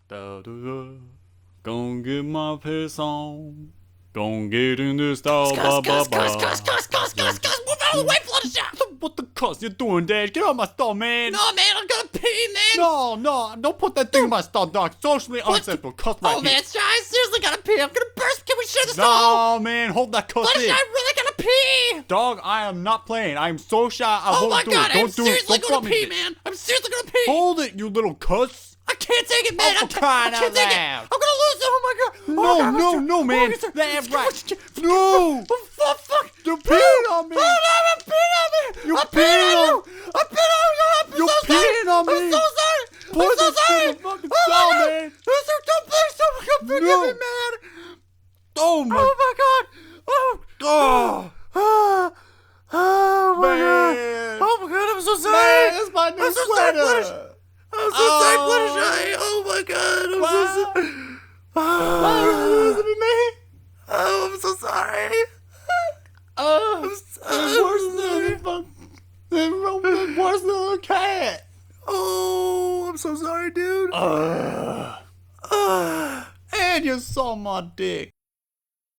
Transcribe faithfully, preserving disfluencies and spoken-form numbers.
Da, da, da. Gonna get my piss on. Gonna get in this style. Cuss, Ba, ba, cuss, cuss, ba. cuss, cuss, cuss, cuss, cuss. Move out of the way, Fluttershy. What the cuss you doing, Dad? Get out of my stall, man. No, man, I'm gonna pee, man. No, no, don't put that thing in my stall, dog. Socially unacceptable. Cuss right Oh, here. man, Shy, I seriously gotta pee. I'm gonna burst. Can we share the stall? No, man, hold that cuss Fluttershy, in. I really gotta pee. Dog, I am not playing. I am so shy. I Oh, won't my do God, it. I'm Don't do it. seriously Don't gonna bump me. pee, man. I'm seriously gonna pee. Hold it, you little cuss. I can't take it, man. Oh, I for can't, I crying can't out take it. loud. I'm gonna lose it. Oh, my God. Oh, No, God, no, Mister- no, man. Oh, Mister- That's Mister- right. Mister- No. Oh, fuck, fuck. You're peeing on me. Oh, no, I'm peeing on me. You're I'm peeing peeing on on- you. I'm peeing on you. I'm You're so sorry. peeing on me. I'm so sorry. Pour I'm so this shit sorry. in the fucking Oh, my stall, God. man. Mister, don't please, don't forgive No. me, man. Oh, my. Oh, my God. Oh. Oh, Oh, oh my God. man. Oh, my God. I'm so sorry. Man, that's my new I'm so sorry, sweater. Fluttershy. I'm so sorry, Oh. Fluttershy. Oh, my God. I'm Wow. so sorry. Oh, Oh, is it me? oh, I'm so sorry. Oh, I'm it's so worse than fuck. It's worse than a cat. Oh, I'm so sorry, dude. Uh, Uh, and you saw my dick.